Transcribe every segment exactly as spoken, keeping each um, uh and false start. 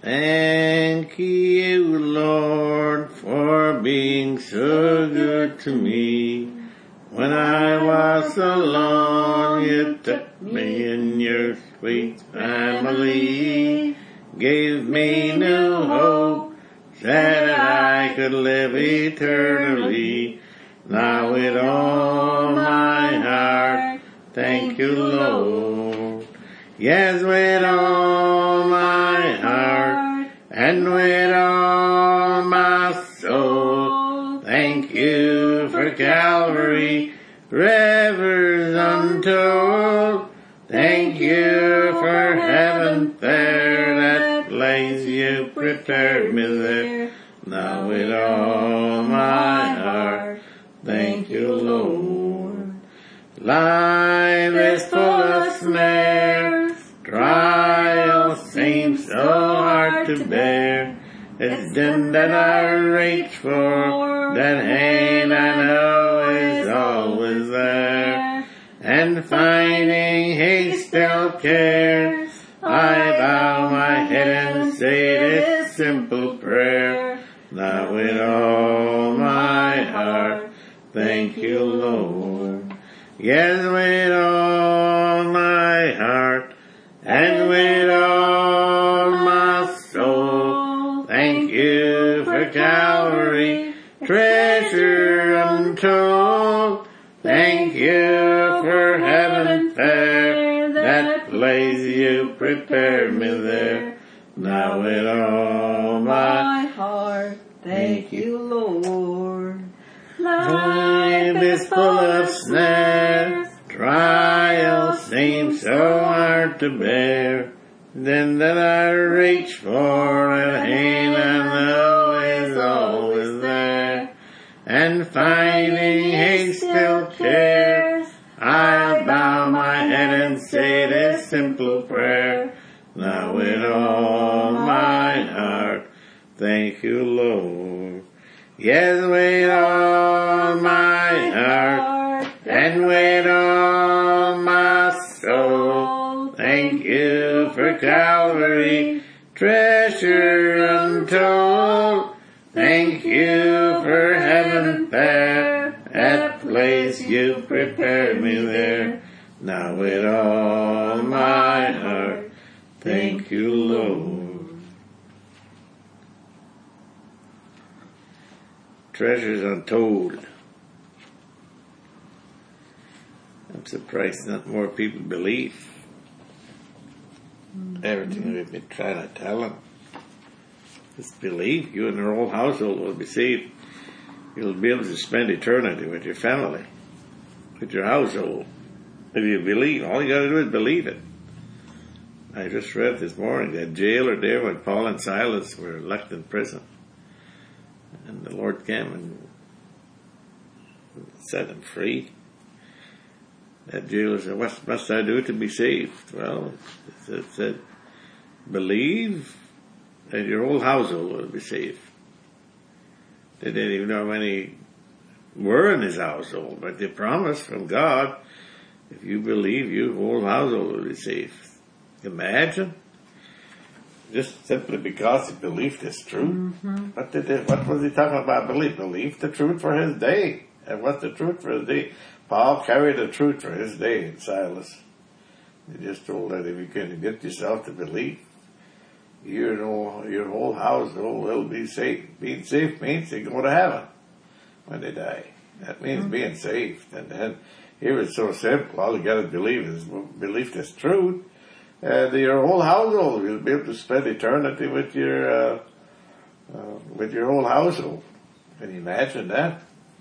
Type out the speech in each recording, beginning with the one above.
Thank you, Lord, for being so good to me. When I was alone, you took me in your sweet family, gave me new hope, said that I could live eternally. Now with all my heart, thank you, Lord. Yes, with all my heart and with all my soul, thank you for Calvary, rivers untold. Thank you for heaven there, that place you prepared me there. Now with all my heart, thank you, Lord. Life is full of snares, trials seem so hard to bear. It's them that I reach for, that hand I know is always there. And finding He still cares, I bow my head and say this simple prayer. Now with all my heart, thank you, Lord. Yes, with all my heart and with all my soul, thank you for Calvary, treasure untold. Thank you for heaven fair, that place you prepared me there. Now with all my heart, thank you, Lord. Life is full of snares, trials seem so hard to bear. Then that I reach for, a hand I know is always there. And finding He still cares, I'll bow my head and say this simple prayer. Now with all my heart, thank you, Lord. Yes, with all my heart and with all my soul, thank you for Calvary, treasure untold. Thank you for heaven there, that place you prepared me there. Now with all my heart, thank you, Lord. Treasures untold. I'm surprised not more people believe everything we've been trying to tell them. Just believe. You and your whole household will be saved. You'll be able to spend eternity with your family, with your household. If you believe, all you got to do is believe it. I just read this morning that jailer there when Paul and Silas were left in prison, and the Lord came and set them free. That jailer said, "What must I do to be saved?" Well, it said, "Believe, and your whole household will be saved." They didn't even know how many were in his household, but they promised from God, if you believe, your whole household will be saved. Imagine, just simply because he believed his truth. Mm-hmm. What did they, what was he talking about? Belief, believe the truth for his day. And what's the truth for his day? Paul carried the truth for his day in Silas. He just told that if you can get yourself to believe, your whole, your whole household will be saved. Being saved means they go to heaven when they die. That means mm-hmm. being saved. And then here it's so simple. All you got to believe is believe this truth. And your whole household will be able to spend eternity with your uh, uh, with your whole household. Can you imagine that?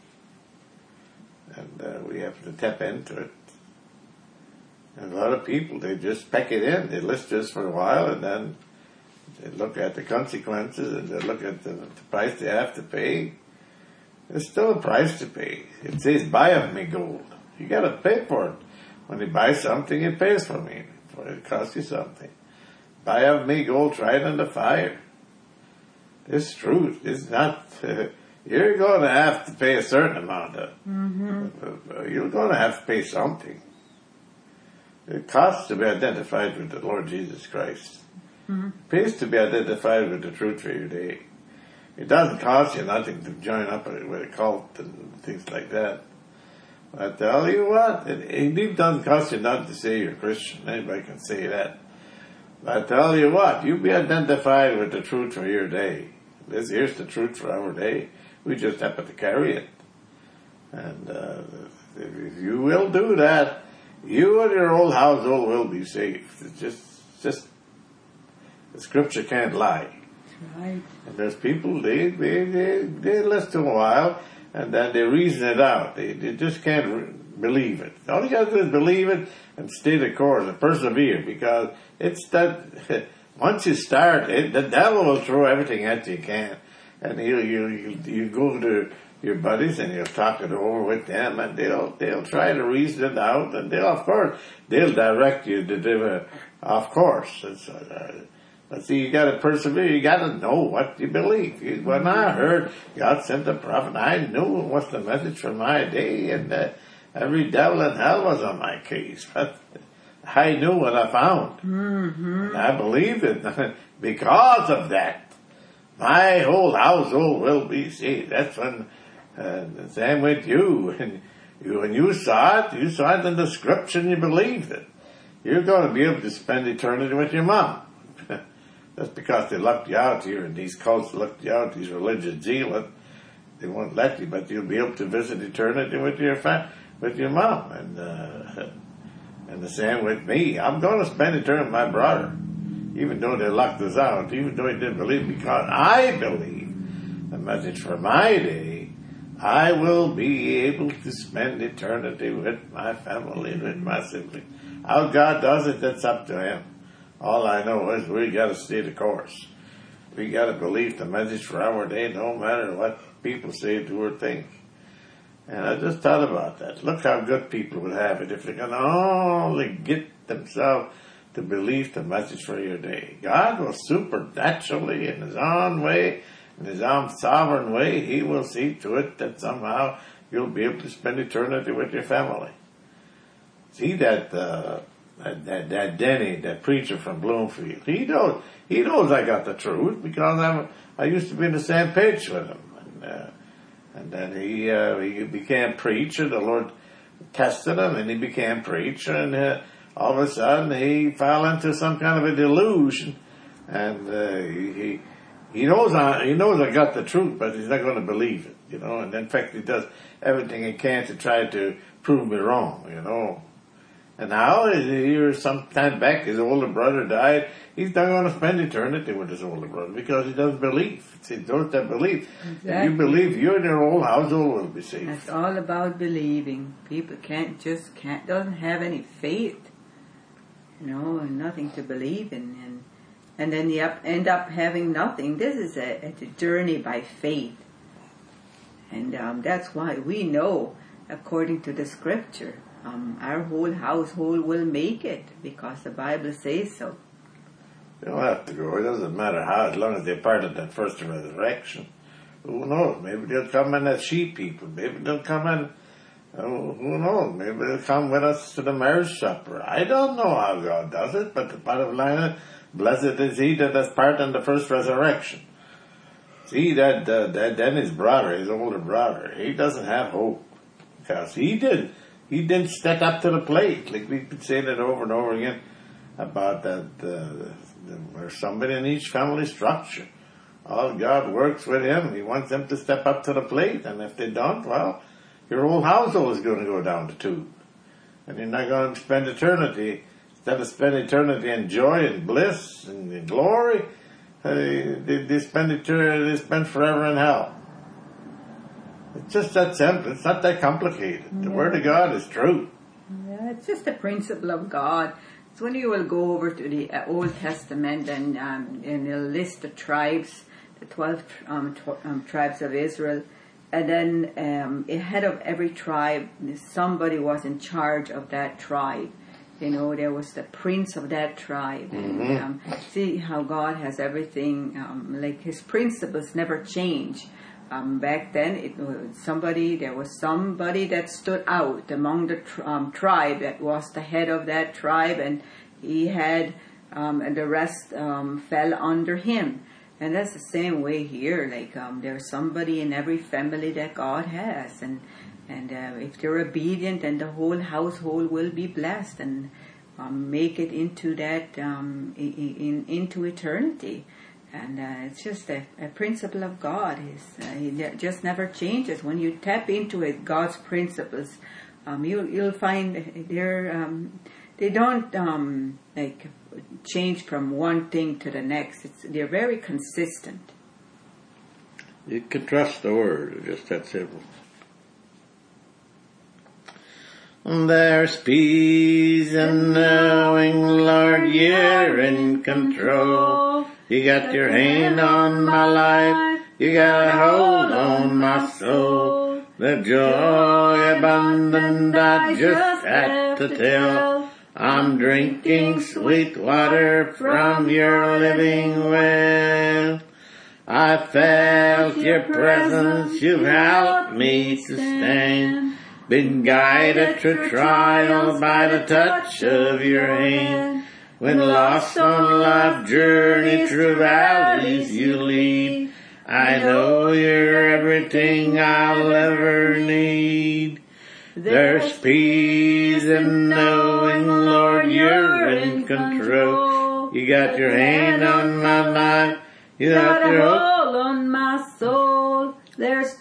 And uh, we have to tap into it. And a lot of people, they just pack it in. They list this for a while, and then they look at the consequences, and they look at the, the price they have to pay. There's still a price to pay. It says, "Buy of me gold." You got to pay for it. When you buy something, it pays for me. It costs you something. "Buy of me gold tried in the fire." This truth is not. Uh, you're going to have to pay a certain amount of. Mm-hmm. You're going to have to pay something. It costs to be identified with the Lord Jesus Christ. Mm-hmm. It pays to be identified with the truth for your day. It doesn't cost you nothing to join up with a cult and things like that. I tell you what, it, it doesn't cost you nothing to say you're Christian. Anybody can say that. I tell you what, you be identified with the truth for your day. This here's the truth for our day. We just happen to carry it. And uh, if you will do that, you and your whole household will be saved. It's just, just the scripture can't lie. Right. And there's people, they, they, they, they listen a while, and then they reason it out. They, they just can't re- believe it. All you got to do is believe it and stay the course and persevere, because it's that, once you start it, the devil will throw everything at you can. And you, you, you, you go to your buddies and you'll talk it over with them, and they'll, they'll try to reason it out, and they'll, of course, they'll direct you to do it, of course. It's, uh, But see, you gotta persevere, you gotta know what you believe. When I heard God sent a prophet, I knew it was the message for my day, and uh, every devil in hell was on my case. But I knew what I found. Mm-hmm. And I believed it. Because of that, my whole household will be saved. That's when, uh, the same with you. And you, when you saw it, you saw it in the scripture and you believed it. You're going to be able to spend eternity with your mom. That's because they locked you out here, and these cults locked you out, these religious zealots. They won't let you, but you'll be able to visit eternity with your fa- with your mom. And uh, and the same with me. I'm going to spend eternity with my brother, even though they locked us out, even though he didn't believe, because I believe the message for my day. I will be able to spend eternity with my family, with my siblings. How God does it, that's up to Him. All I know is we got to stay the course. We got to believe the message for our day, no matter what people say, do, or think. And I just thought about that. Look how good people would have it if they can only get themselves to believe the message for your day. God will supernaturally, in His own way, in His own sovereign way, He will see to it that somehow you'll be able to spend eternity with your family. See that... Uh, That, that, that Denny, that preacher from Bloomfield, he knows, he knows I got the truth, because I'm, I used to be in the same pitch with him. And, uh, and then he, uh, he became preacher, the Lord tested him, and he became preacher, and, uh, all of a sudden he fell into some kind of a delusion, and, uh, he, he, he knows I, he knows I got the truth, but he's not going to believe it, you know, and in fact he does everything he can to try to prove me wrong, you know. And now, here some time back, his older brother died. He's not going to spend eternity with his older brother because he doesn't believe. It's those that believe. Exactly. If you believe, you and your whole household will be saved. It's all about believing. People can't just can't doesn't have any faith, you know, and nothing to believe in, and and then you up, end up having nothing. This is a, it's a journey by faith, and um, that's why we know, according to the scripture. Um, our whole household will make it because the Bible says so. They don't have to go. It doesn't matter how, as long as they're part of that first resurrection. Who knows? Maybe they'll come in as sheep people. Maybe they'll come in, oh, who knows? Maybe they'll come with us to the marriage supper. I don't know how God does it, but the bottom line is, blessed is he that has part in the first resurrection. See, that, uh, that then his brother, his older brother, he doesn't have hope. Because he did. He didn't step up to the plate. Like we've been saying it over and over again about that, uh, there's somebody in each family structure. All God works with him. He wants them to step up to the plate. And if they don't, well, your whole household is going to go down the tube. And you're not going to spend eternity, instead of spend eternity in joy and bliss and in glory, uh, they, they spend eternity, they spend forever in hell. It's just that simple. It's not that complicated. The Yeah. Word of God is true. Yeah, it's just the principle of God. It's when you will go over to the uh, Old Testament and um, and they'll list the tribes, the twelve um, tw- um, tribes of Israel, and then um, ahead of every tribe, somebody was in charge of that tribe. You know, there was the prince of that tribe. Mm-hmm. And, um, see how God has everything, um, like His principles never change. Um, back then, it was somebody. There was somebody that stood out among the tr- um, tribe that was the head of that tribe, and he had um, and the rest um, fell under him. And that's the same way here. Like um, there's somebody in every family that God has, and and uh, if they're obedient, then the whole household will be blessed and um, make it into that um, in, in, into eternity. And uh, it's just a, a principle of God. It's, uh, it just never changes. When you tap into it, God's principles, um, you, you'll find they're um, they don't um, like change from one thing to the next. It's, they're very consistent. You can trust the Word. It's just that simple. There's peace in knowing, Lord, you're in control. You got your hand on my life. You got a hold on my soul. The joy abundant I just had to tell. I'm drinking sweet water from your living well. I felt your presence. You've helped me to stand. Been guided through trials by the touch of your hand. When lost on life's journey through valleys you lead, I know you're everything I'll ever need. There's peace in knowing, Lord, you're in control. You got your hand on my life. You got your hold on my soul. There's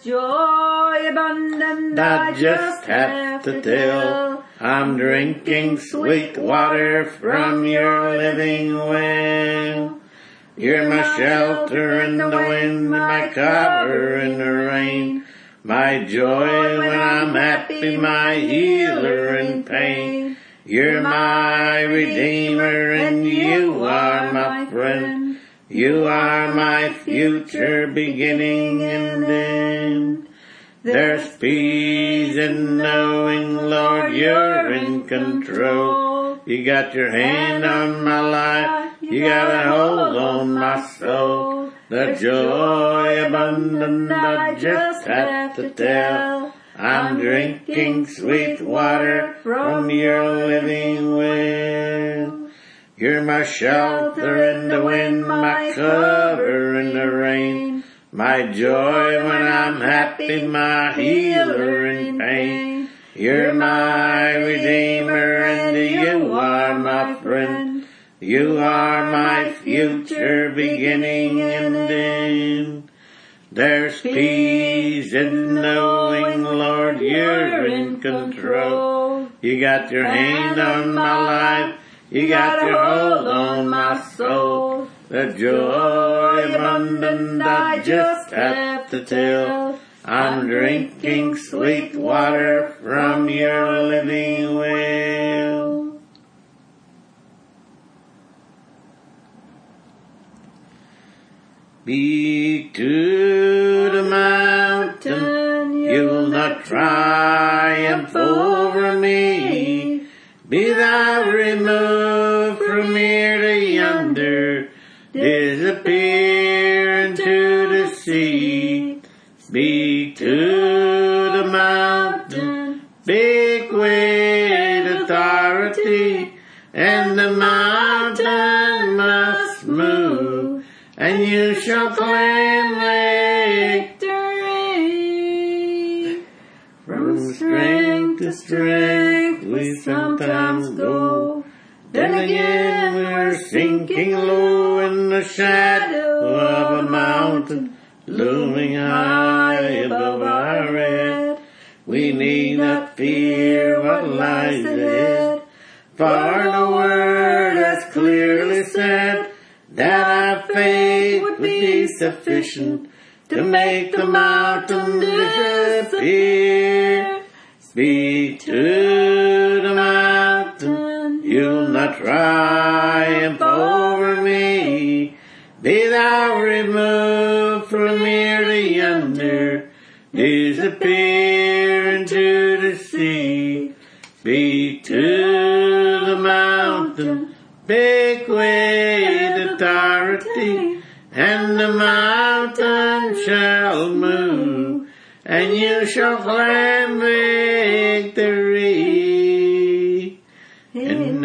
joy abundant I just have to tell. I'm drinking sweet water from your living well. You're my shelter in the wind, my cover in the rain, my joy when I'm happy, my healer in pain. You're my redeemer and you are my friend. You are my future beginning and end. There's peace in knowing, Lord, you're in control. You got your hand on my life. You got a hold on my soul. The joy abundant I just have to tell. I'm drinking sweet water from your living well. You're my shelter in the wind, my cover in the rain, my joy when I'm happy, my healer in pain. You're my redeemer and you are my friend. You are my future beginning and end. There's peace in knowing, Lord, you're in control. You got your hand on my life. You got your hold on my soul. The joy abundant I just have to tell. I'm drinking sweet water from your living well. Speak to the mountain, you will not triumph over me. Be thou removed from here to yonder, disappear into the sea. Speak to the mountain, speak with authority, and the mountain must move, and you shall claim victory. From strength to strength we sometimes go, then again we're sinking low in the shadow of a mountain looming high above our head. We need not fear what lies ahead, for the word has clearly said that our faith would be sufficient to make the mountain disappear. Speak to the mountain, you'll not triumph over me. Be thou removed from here to yonder, disappear into the sea. Speak to the mountain, speak with authority, and the mountain shall move, and you shall claim victory. In the middle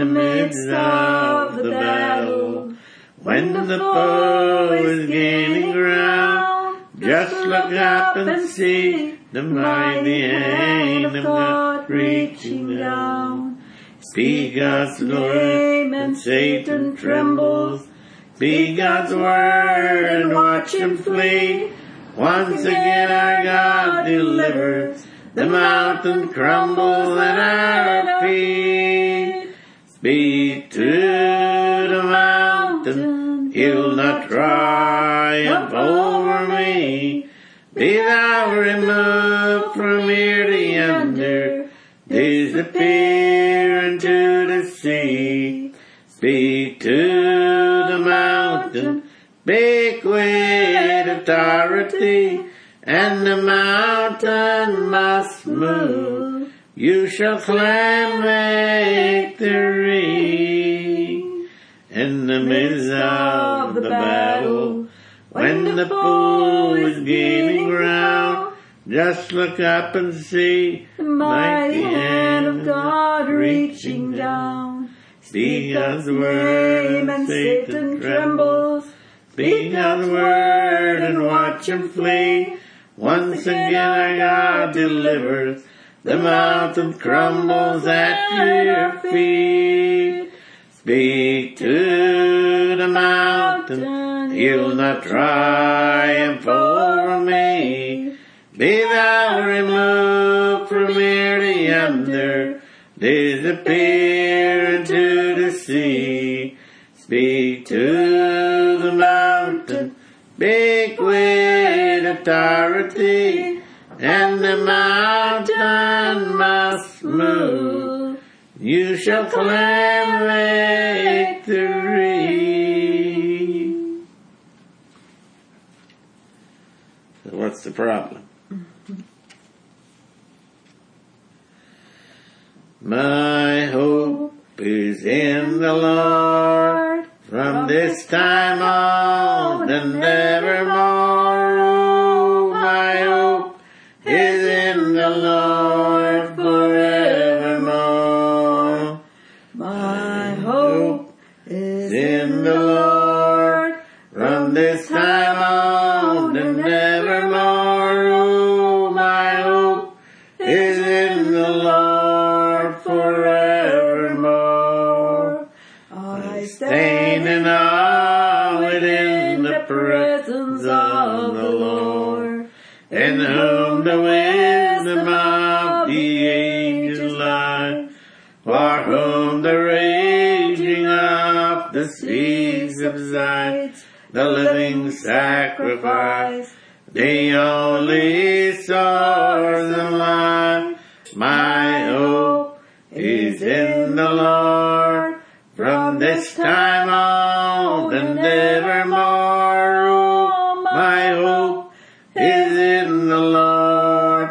midst of the battle, when the foe is gaining ground, just look up and see the mighty hand of God reaching down. Speak God's name and Satan trembles. Speak God's word and watch him flee. Once again our God delivers. The mountain crumbles at our feet. Speak to the mountain, he'll not triumph over me. Be thou removed from here to yonder, disappear into the sea. Speak to the mountain, speak with authority, and the mountain must move. You shall claim victory in the midst of the battle. When the foe is gaining ground, just look up and see the mighty hand of God reaching down. Speak God's word and Satan trembles. Speak God's word and watch him flee. Once again our God delivers. The mountain crumbles at your feet. Speak to the mountain, he'll not triumph over me. Be thou removed from here to yonder, disappear into the sea. Speak to the mountain, speak with authority, and the mountain must move. You shall claim victory. So what's the problem? My hope is in the Lord from this time on and evermore. Oh, my hope is in the Lord forevermore. My hope is In the Lord from this time on and evermore. Oh, my hope is in the Lord forevermore. I Stand in awe within the presence of the Lord, in whom the wisdom of the ages lies, for whom the raging of the seas subsides, the living sacrifice, the only source of life. My hope is in the Lord from this time on and evermore. Oh, my hope is in the Lord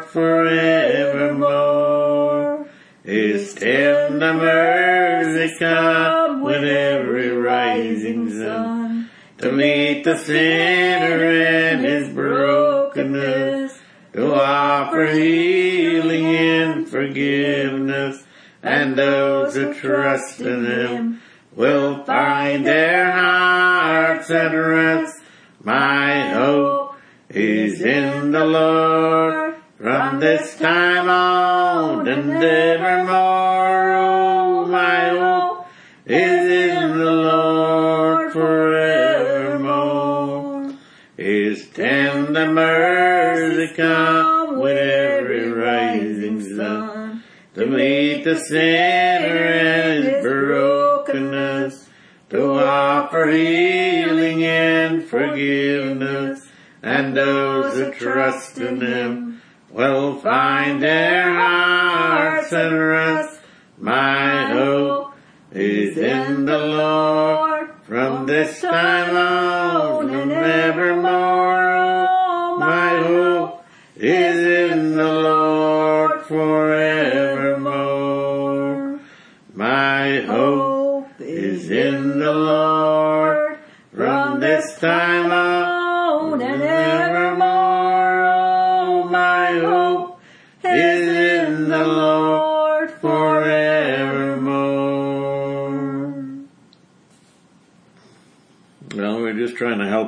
forevermore. His tender mercy come with every rising sun, to meet the sinner in his brokenness, to offer healing and forgiveness. And those who trust in him will find their hearts at rest. My hope is in the Lord from this time on and evermore. Oh, my hope is in the Lord forevermore. His tender mercy come with every rising sun, to meet the sinner in his brokenness, to offer healing and forgiveness. And those who trust in him will find their hearts at rest. My hope is in the Lord from this time on and evermore. Oh, my hope is in the Lord forevermore. My hope is in the Lord from this time on and evermore. Oh, my hope is in the Lord forevermore.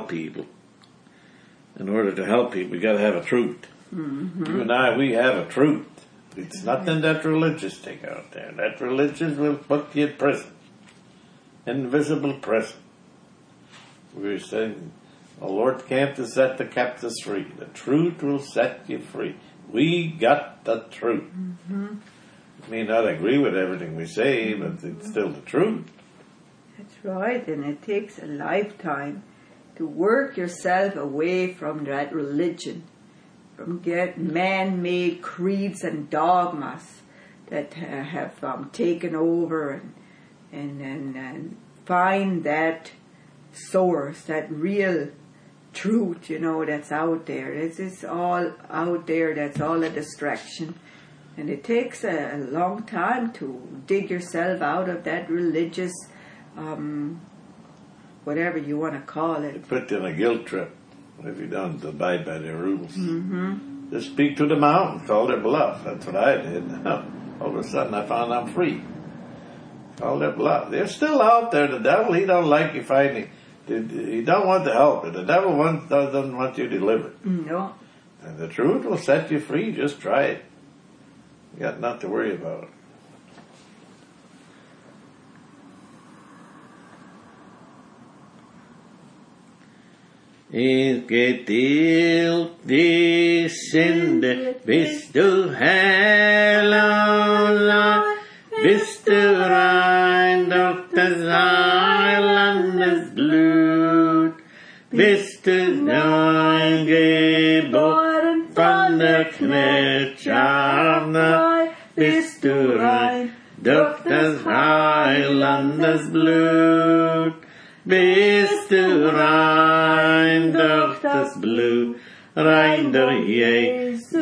people. In order to help people, we got to have a truth. Mm-hmm. You and I, we have a truth. It's nothing that religious thing out there. That religious will put you in prison. Invisible prison. We were saying, the Lord came to set the captives free. The truth will set you free. We got the truth. Mm-hmm. We may not agree with everything we say, but it's still the truth. That's right, and it takes a lifetime to work yourself away from that religion, from get man-made creeds and dogmas that uh, have um, taken over, and, and, and, and find that source, that real truth, you know, that's out there. This is all out there, that's all a distraction. And it takes a, a long time to dig yourself out of that religious, um, whatever you want to call it. It put you in a guilt trip if you don't abide by their rules. Mm-hmm. Just speak to the mountain, call their bluff. That's what I did. All of a sudden I found I'm free. Call their bluff. They're still out there. The devil, he don't like you fighting. He don't want to help you. The devil wants, doesn't want you delivered. No. And the truth will set you free. Just try it. You got nothing to worry about. Ikke til de synde, hvis du heller, hvis du rein doktes eilandes blod, hvis du rein geboren von der knätjärne, hvis du rein doktes eilandes blod, bist du rein durch das Blut, rein der Jesus,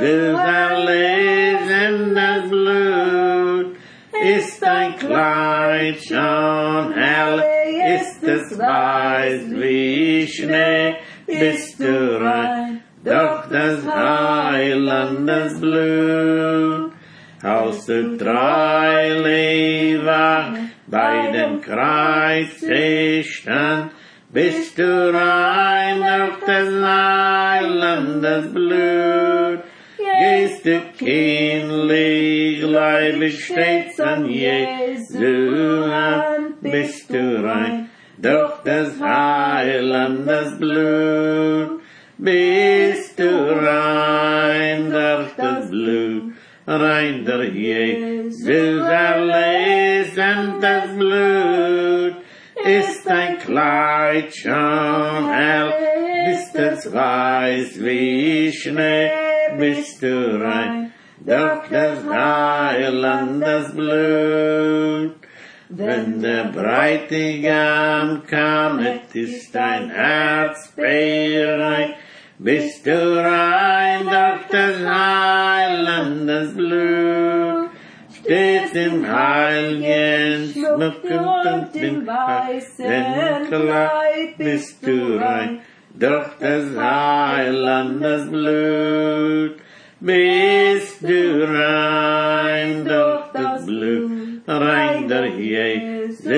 erlesen das Blut, ist dein Kleid schon hell, ist es weiß wie Schnee, bist du rein durch das Heilandes Blut, hast du drei Leben bei dem Kreuz stand, bist du rein durch das Heilandes Blut, gehst du kindlich, leiblich stets an Jesu Hand, bist du rein durch das Heilandes Blut, bist du rein durch das Blut, rein der Jesus erlesen das Blut, ist dein Kleid schon hell, bist es weiß wie Schnee, bist du rein durch das Heilandes Blut. Wenn der Bräutigam kommt, ist dein Herz bereit, bist du rein durch das Heilandes Blut, steht im heiligen Schmuck und im weißen Kleid, bist du rein durch das Heilandes Blut, bist du rein durch das Blut, rein der Jesus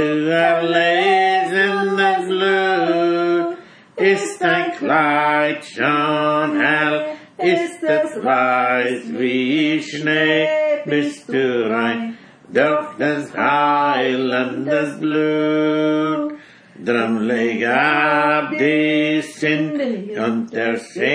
erlesen das Blut, ist dein Kleid schon hell, ist es weiß wie Schnee, bist du rein durch das Heilandes Blut. Drum leg ab die Sünde und der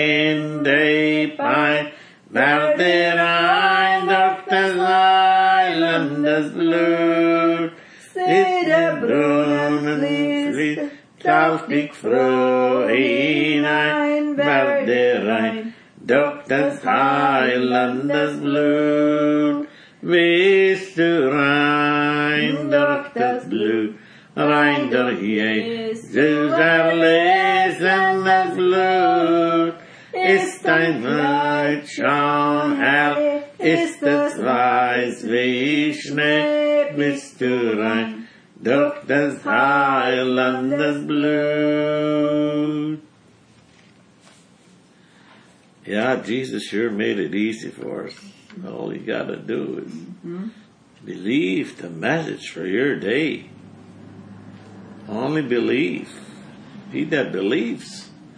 Sünde Pein, werde rein durch das Heilandes Blut. Ist der Brunnen fließt, tauf dich froh hinein, werde rein durch das Heilandes Blut. Bist du rein durch das Blut, rein durch Jesus erlesen das Blut, ist dein Kleid schon hell, ist es weiß wie Schnee, bist du rein durch das Heilandes Blut. Yeah, Jesus sure made it easy for us. All you gotta do is mm-hmm. believe the message for your day. Only believe. He that believes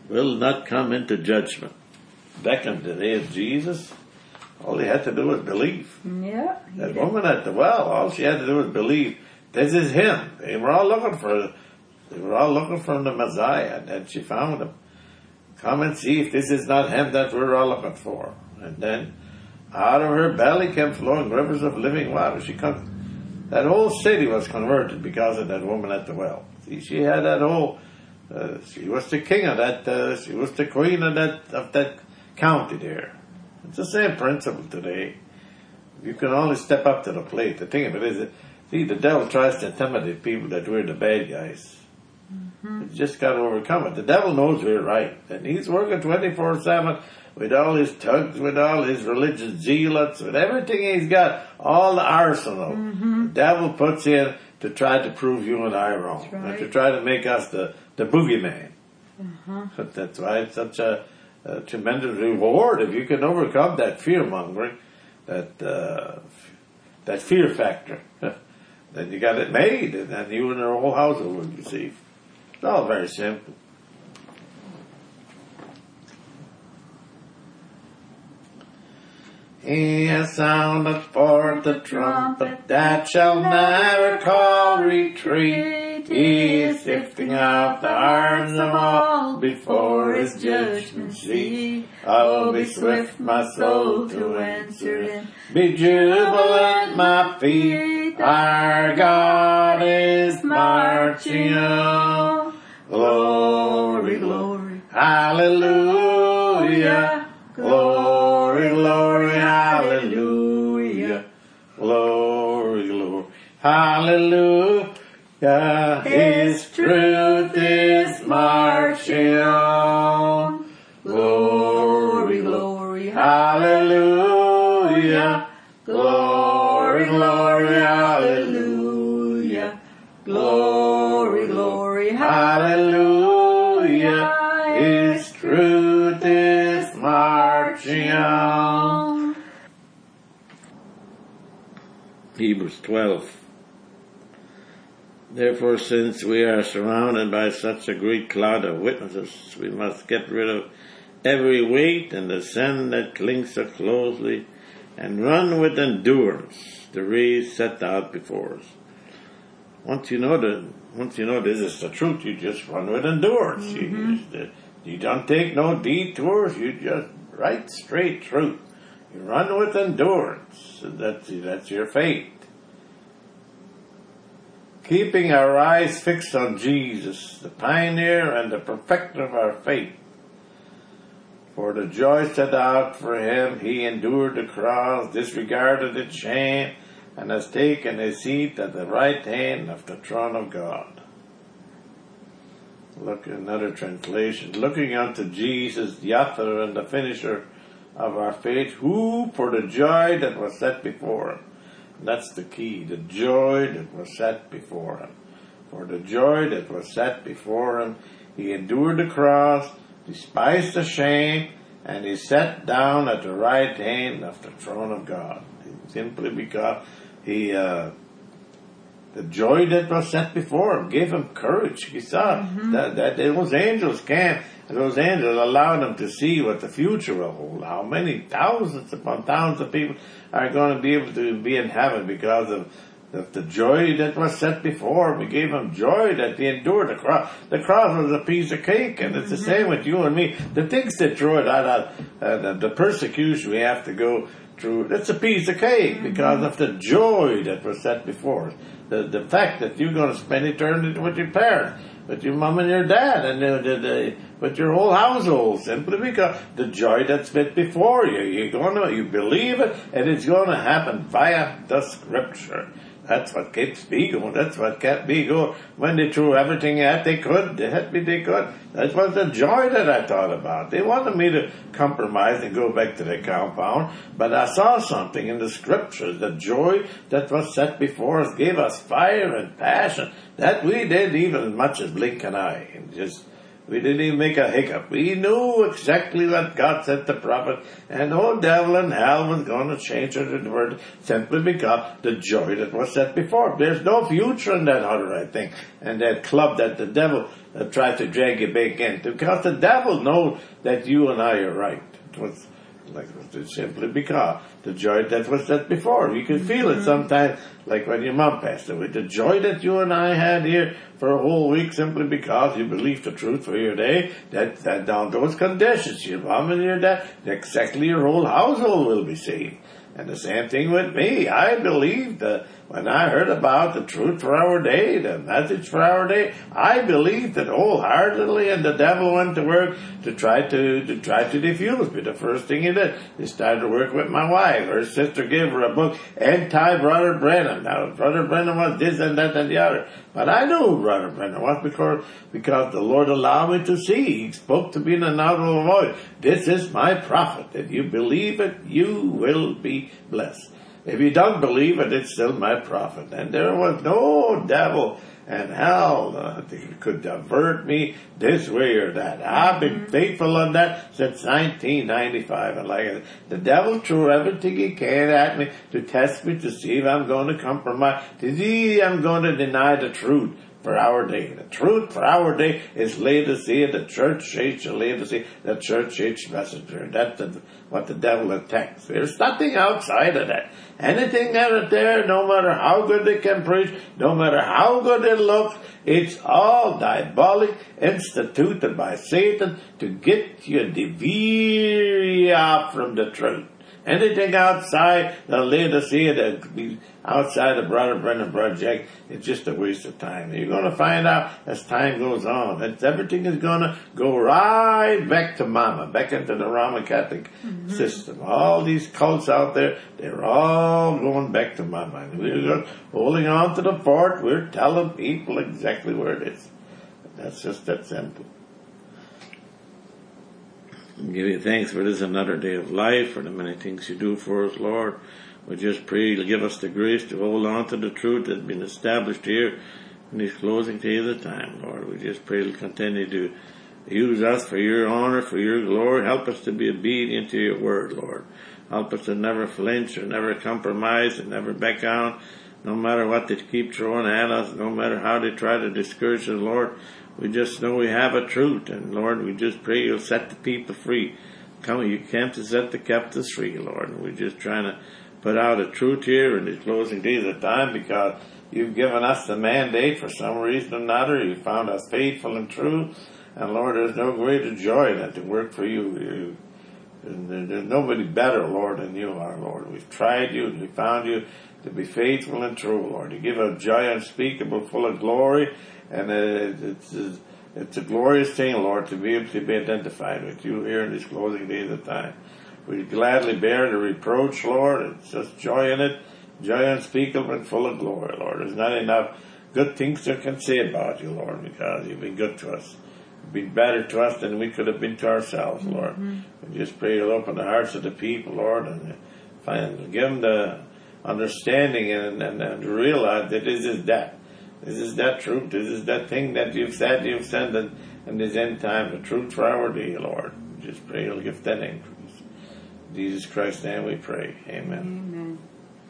will not come into judgment. Back in the day of Jesus, all he had to do was believe. Yeah. That did. woman at the well, all she had to do was believe. This is him. They were all looking for, they were all looking for the Messiah, and then she found him. Come and see if this is not him that we're all looking for. And then out of her belly came flowing rivers of living water. She come, that whole city was converted because of that woman at the well. See, she had that whole, uh, she was the king of that, uh, she was the queen of that, of that county there. It's the same principle today. You can only step up to the plate. The thing of it is, that, see, the devil tries to intimidate people that we're the bad guys. Mm-hmm. You just got to overcome it. The devil knows we're right, and he's working twenty-four seven with all his thugs, with all his religious zealots, with everything he's got, all the arsenal. Mm-hmm. The devil puts in to try to prove you and I wrong, right. And to try to make us the, the boogeyman. Mm-hmm. But that's why it's such a, a tremendous reward if you can overcome that fear mongering, that uh, that fear factor. Then you got it made, and then you and your whole household will receive. It's all very simple. He has sounded forth the trumpet that shall never call retreat. He is sifting out the hearts of all before his judgment seat. Oh, be swift, my soul, to enter in. Be jubilant, my feet. Our God is marching on. Glory, glory, hallelujah. Glory, glory, hallelujah. Glory, glory, hallelujah. His truth is marching on. Glory, glory, hallelujah. Glory, glory, hallelujah. Glory, glory, hallelujah. His truth is marching on. Hebrews twelve. Therefore, since we are surrounded by such a great cloud of witnesses, we must get rid of every weight and the sin that clings so closely, and run with endurance the race set out before us. Once you know that, once you know this is the truth, you just run with endurance. Mm-hmm. You, just, you don't take no detours. You just right straight truth. You run with endurance. That's that's your faith. Keeping our eyes fixed on Jesus, the pioneer and the perfecter of our faith. For the joy set out for him, he endured the cross, disregarded its shame, and has taken a seat at the right hand of the throne of God. Look at another translation. Looking unto Jesus, the author and the finisher of our faith, who, for the joy that was set before him, that's the key, the joy that was set before him. For the joy that was set before him, he endured the cross, despised the shame, and he sat down at the right hand of the throne of God. Simply because he, uh, the joy that was set before him gave him courage. He saw mm-hmm. that, that those angels came, and those angels allowed him to see what the future will hold. How many thousands upon thousands of people are going to be able to be in heaven because of the, the joy that was set before him. He gave him joy that he endured the cross. The cross was a piece of cake, and it's mm-hmm. the same with you and me. The things that throw it out, uh, the, the persecution we have to go through, that's a piece of cake mm-hmm. because of the joy that was set before us. The, the fact that you're going to spend eternity with your parents, with your mom and your dad, and the, the, the, with your whole household, simply because the joy that's been before you. You're going to, you believe it, and it's going to happen via the Scripture. That's what keeps me going. That's what kept me going. When they threw everything at they could, they had me, they could. That was the joy that I thought about. They wanted me to compromise and go back to the compound, but I saw something in the Scriptures. The joy that was set before us gave us fire and passion that we did even as much as blink an eye. And just We didn't even make a hiccup. We knew exactly what God said to the prophet, and no devil in hell was going to change the word simply because the joy that was set before. There's no future in that other, I think, and that club that the devil uh, tried to drag you back into, because the devil knows that you and I are right. It was like simply because the joy that was set before. You could feel it sometimes, like when your mom passed away. The joy that you and I had here for a whole week simply because you believed the truth for your day, that, that down those conditions, your mom and your dad, exactly your whole household will be saved. And the same thing with me. I believed that when I heard about the truth for our day, the message for our day, I believed it wholeheartedly, and the devil went to work to try to, to try to defuse me. The first thing he did, he started to work with my wife. Her sister gave her a book, Anti-Brother Brennan. Now, Brother Brennan was this and that and the other. But I knew who Brother Brennan was because, because the Lord allowed me to see. He spoke to me in an audible voice. This is my prophet. If you believe it, you will be blessed. If you don't believe it, it's still my prophet. And there was no devil in hell that could divert me this way or that. I've been faithful on that since nineteen ninety-five. And like it, the devil threw everything he can at me to test me, to see if I'm going to compromise, to see if I'm going to deny the truth for our day. The truth for our day is Laodicea, the church age of Laodicea, the church age messenger. That's the, what the devil attacks. There's nothing outside of that. Anything out there, no matter how good they can preach, no matter how good they look, it's all diabolic, instituted by Satan to get you to veer off from the truth. Anything outside the Laodicea, the, outside the Brother Brennan project, it's just a waste of time. You're going to find out as time goes on. It's, everything is going to go right back to Mama, back into the Roman Catholic mm-hmm. system. All these cults out there, they're all going back to Mama. And we're holding on to the fort. We're telling people exactly where it is. That's just that simple. Give you thanks for this another day of life, for the many things you do for us, Lord. We just pray to give us the grace to hold on to the truth that's been established here in these closing days of time, Lord. We just pray to continue to use us for your honor, for your glory. Help us to be obedient to your word, Lord. Help us to never flinch or never compromise and never back down, no matter what they keep throwing at us, no matter how they try to discourage us, Lord. We just know we have a truth, and Lord, we just pray you'll set the people free. Come, you came to set the captives free, Lord. And we're just trying to put out a truth here in these closing days of time because you've given us the mandate for some reason or another. You found us faithful and true. And Lord, there's no greater joy than to work for you. you and there's nobody better, Lord, than you are, Lord. We've tried you and we found you to be faithful and true, Lord. You give a joy unspeakable, full of glory. And it's, it's, it's a glorious thing, Lord, to be able to be identified with you here in these closing days of time. We gladly bear the reproach, Lord. It's just joy in it, joy unspeakable and full of glory, Lord. There's not enough good things that can say about you, Lord, because you've been good to us. You've been better to us than we could have been to ourselves, Lord. Mm-hmm. We just pray you'll open the hearts of the people, Lord, and find, give them the understanding and, and, and realize that this is that. This is that truth. This is that thing that you've said you've sent in, in this end time, the truth for our day, Lord. We just pray you'll give that increase. In Jesus Christ's name we pray. Amen. Amen.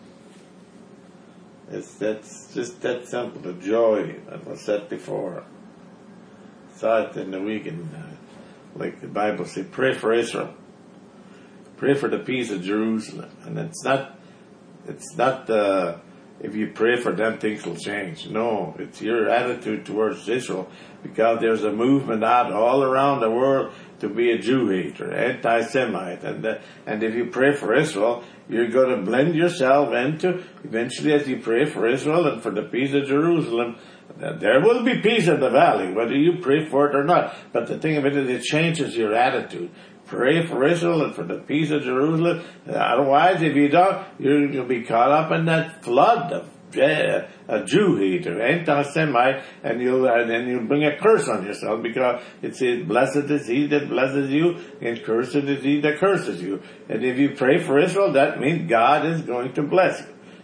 It's that's just that simple. The joy that was set before. Saw it in the weekend, uh, like the Bible says, pray for Israel. Pray for the peace of Jerusalem. And it's not, it's not, uh, if you pray for them, things will change. No, it's your attitude towards Israel, because there's a movement out all around the world to be a Jew hater, anti-Semite, and uh, and if you pray for Israel, you're going to blend yourself into, eventually as you pray for Israel and for the peace of Jerusalem, there will be peace in the valley, whether you pray for it or not. But the thing of it is, it changes your attitude. Pray for Israel and for the peace of Jerusalem. Otherwise, if you don't, you're going to be caught up in that flood of uh, a Jew hater, anti-Semite, and you'll and then you'll bring a curse on yourself, because it says, "Blessed is he that blesses you, and cursed is he that curses you." And if you pray for Israel, that means God is going to bless you.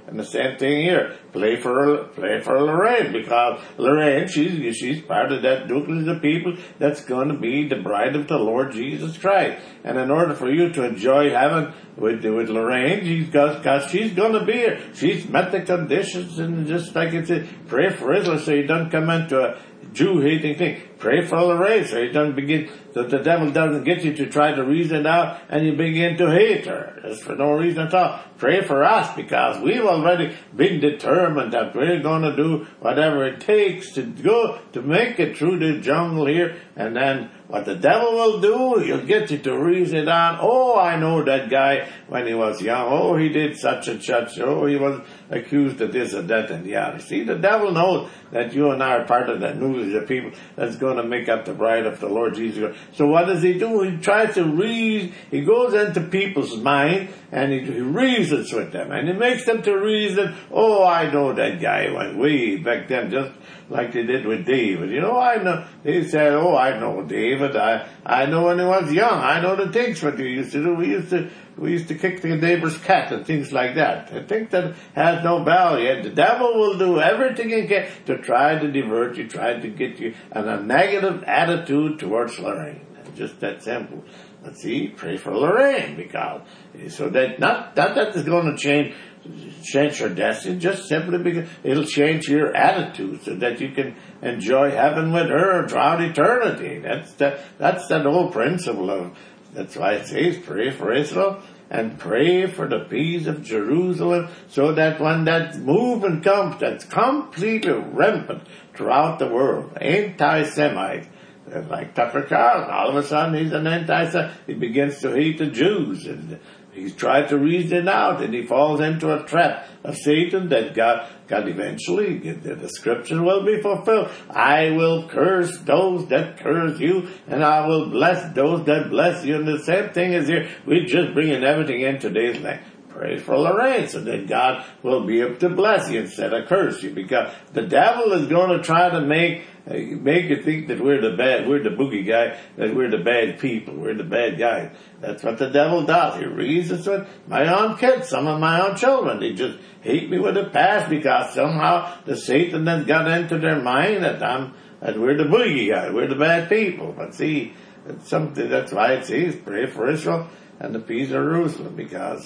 And the same thing here. Play for play for Lorraine, because Lorraine, she's she's part of that nucleus of people that's going to be the bride of the Lord Jesus Christ. And in order for you to enjoy heaven with with Lorraine, she's got, because she's going to be here. She's met the conditions, and just like it says, pray for Israel so you don't come into a Jew hating thing. Pray for Lorraine so you don't begin, so the devil doesn't get you to try to reason it out and you begin to hate her. It's for no reason at all. Pray for us, because we've already been determined that we're going to do whatever it takes to go to make it through the jungle here. And then what the devil will do, he'll get you to reason it out. Oh, I know that guy when he was young. Oh, he did such and such. Oh, he was accused of this and that and the other. See, the devil knows that you and I are part of that nucleus of people that's going to make up the bride of the Lord Jesus Christ. So what does he do? He tries to reason. He goes into people's mind and he, he reasons with them, and he makes them to reason. Oh, I know that guy went way back then, just like they did with David. You know, I know. He said, "Oh, I know David. I I know when he was young. I know the things what we used to do. We used to we used to kick the neighbor's cat and things like that." I think that has no value. And the devil will do everything he can to try to divert you, try to get you in a negative attitude towards Lorraine. It's just that simple. But see, pray for Lorraine, because so that not not that is going to change. change your destiny, just simply because it'll change your attitude so that you can enjoy heaven with her throughout eternity. That's the, that's that old principle of, that's why it says pray for Israel and pray for the peace of Jerusalem, so that when that movement comes, that's completely rampant throughout the world, anti-Semite, like Tucker Carlson, all of a sudden he's an anti-Semite, he begins to hate the Jews, and he's tried to reason it out, and he falls into a trap of Satan that God, God eventually, the, the scripture will be fulfilled. I will curse those that curse you, and I will bless those that bless you. And the same thing is here. We're just bringing everything in today's life. Pray for Lorraine so that God will be able to bless you instead of curse you, because the devil is going to try to make Uh, make you think that we're the bad, we're the boogie guy, that we're the bad people, we're the bad guys. That's what the devil does. He reasons with my own kids, some of my own children. They just hate me with the past because somehow the Satan has got into their mind that I'm, that we're the boogie guy, we're the bad people. But see, it's something, that's why it says, pray for Israel and the peace of Jerusalem, because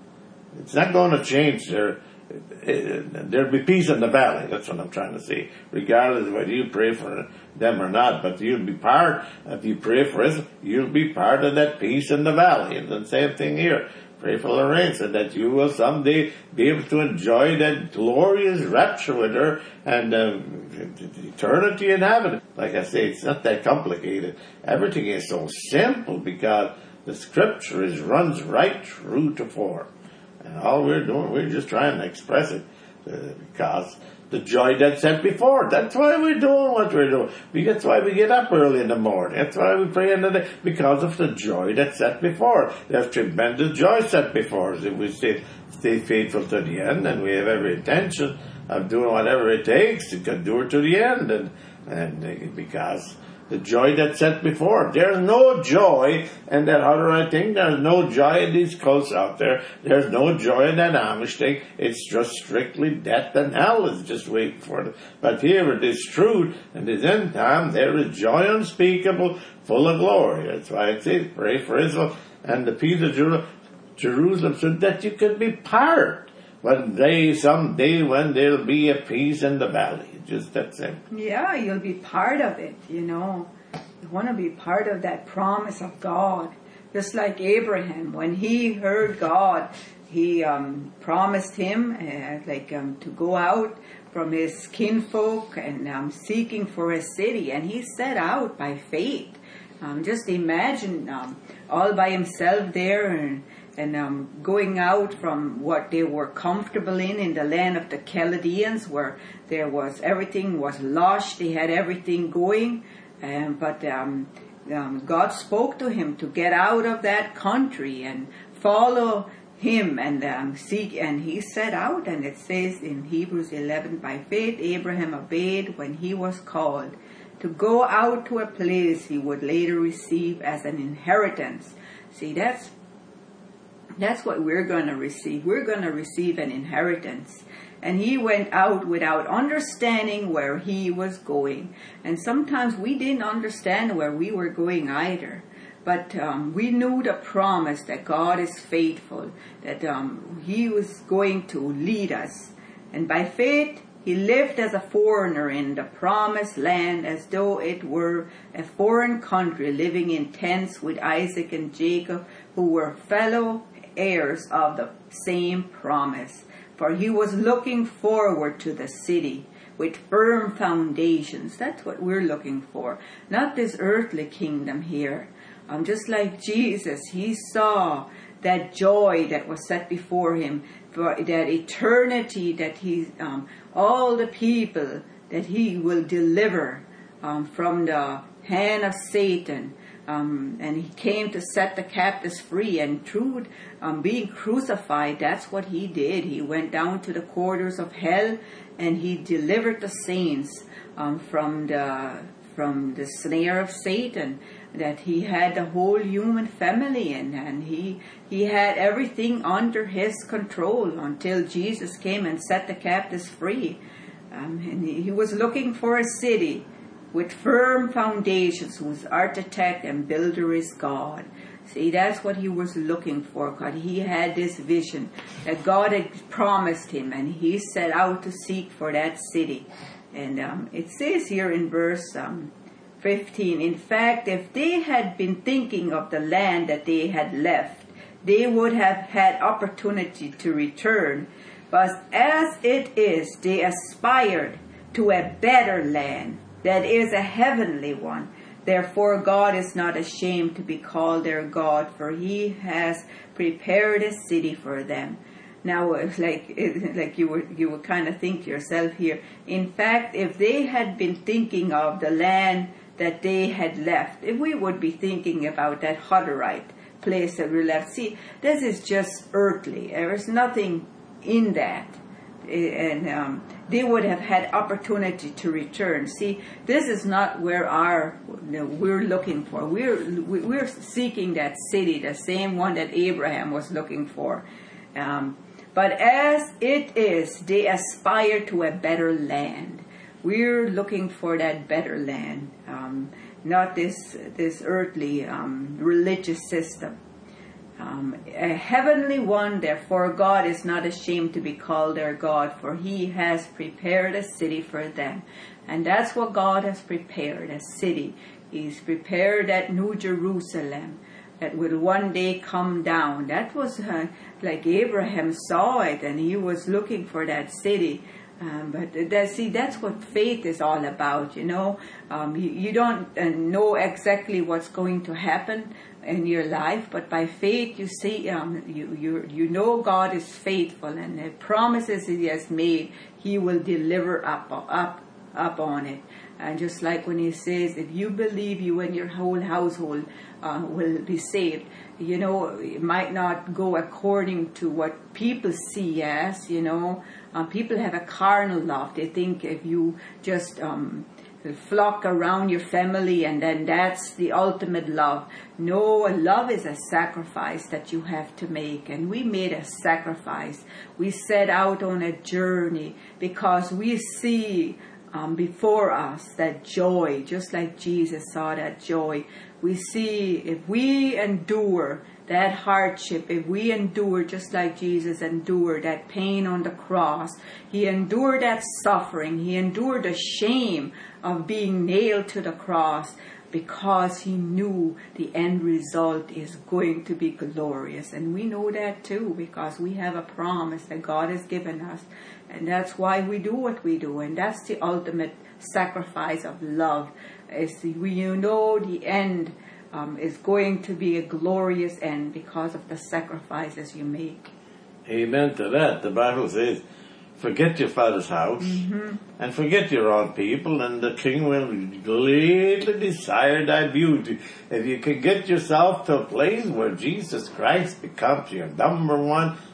it's not going to change their, there'll be peace in the valley. That's what I'm trying to say. Regardless of whether you pray for them or not, but you'll be part, if you pray for us, you'll be part of that peace in the valley. And the same thing here. Pray for Lorraine so that you will someday be able to enjoy that glorious rapture with her and uh, eternity in heaven. Like I say, it's not that complicated. Everything is so simple because the scripture is runs right through to form. And all we're doing, we're just trying to express it uh, because the joy that's set before. That's why we're doing what we're doing. That's why we get up early in the morning. That's why we pray in the day, because of the joy that's set before. There's tremendous joy set before us if we stay, stay faithful to the end, and we have every intention of doing whatever it takes to endure to the end. And, and uh, because the joy that's set before. There's no joy in that other thing. There's no joy in these cults out there. There's no joy in that Amish thing. It's just strictly death and hell is just waiting for it. But here it is truth, and this end time there is joy unspeakable, full of glory. That's why it says, pray for Israel and the peace of Jerusalem, so that you can be part one day, someday, when there'll be a peace in the valley. Just that simple. Yeah, you'll be part of it, you know. You want to be part of that promise of God. Just like Abraham, when he heard God, he um, promised him uh, like um, to go out from his kinfolk and um, seeking for a city. And he set out by faith. Um, just imagine um, all by himself there and and um, going out from what they were comfortable in, in the land of the Chaldeans, where there was, everything was lush, they had everything going, um, but um, um, God spoke to him to get out of that country and follow him and um, seek, and he set out, and it says in Hebrews eleven, by faith Abraham obeyed when he was called to go out to a place he would later receive as an inheritance. See, that's That's what we're going to receive. We're going to receive an inheritance. And he went out without understanding where he was going. And sometimes we didn't understand where we were going either. But um, we knew the promise that God is faithful, that um, he was going to lead us. And by faith, he lived as a foreigner in the promised land as though it were a foreign country, living in tents with Isaac and Jacob, who were fellow heirs of the same promise. For he was looking forward to the city with firm foundations. That's what we're looking for. Not this earthly kingdom here. Um, just like Jesus, he saw that joy that was set before him, for that eternity that he, um, all the people that he will deliver um, from the hand of Satan. Um, and he came to set the captives free, and through um, being crucified, that's what he did. He went down to the quarters of hell, and he delivered the saints um, from the from the snare of Satan. That he had the whole human family in, and he he had everything under his control until Jesus came and set the captives free. Um, and he, he was looking for a city with firm foundations, whose architect and builder is God. See, that's what he was looking for. God, he had this vision that God had promised him, and he set out to seek for that city. And um, it says here in verse um, fifteen, in fact, if they had been thinking of the land that they had left, they would have had opportunity to return. But as it is, they aspired to a better land, that is a heavenly one. Therefore God is not ashamed to be called their God, for he has prepared a city for them. Now, like like you would you would kind of think yourself here. In fact, if they had been thinking of the land that they had left, if we would be thinking about that Hutterite place that we left, see, this is just earthly. There is nothing in that. And um, they would have had opportunity to return. See, this is not where our you know, we're looking for. We're we're seeking that city, the same one that Abraham was looking for. Um, but as it is, they aspire to a better land. We're looking for that better land, um, not this this earthly um, religious system. Um, a heavenly one, therefore God is not ashamed to be called their God, for he has prepared a city for them. And that's what God has prepared, a city. He's prepared that New Jerusalem that will one day come down. That was uh, like Abraham saw it, and he was looking for that city. Um, but that, see, that's what faith is all about, you know. Um, you, you don't uh, know exactly what's going to happen in your life, but by faith you see, um, you you you know God is faithful, and the promises He has made, He will deliver up up up on it. And just like when He says, if you believe, you and your whole household uh, will be saved. You know, it might not go according to what people see as, you know. Um, people have a carnal love. They think if you just um, flock around your family and then that's the ultimate love. No, love is a sacrifice that you have to make. And we made a sacrifice. We set out on a journey because we see um, before us that joy, just like Jesus saw that joy. We see if we endure that hardship, if we endure just like Jesus endured that pain on the cross, He endured that suffering, He endured the shame of being nailed to the cross because He knew the end result is going to be glorious. And we know that too because we have a promise that God has given us. And that's why we do what we do. And that's the ultimate sacrifice of love. Is we you know the end Um, is going to be a glorious end because of the sacrifices you make. Amen to that. The Bible says, forget your father's house mm-hmm. and forget your own people, and the king will greatly desire thy beauty. If you can get yourself to a place where Jesus Christ becomes your number one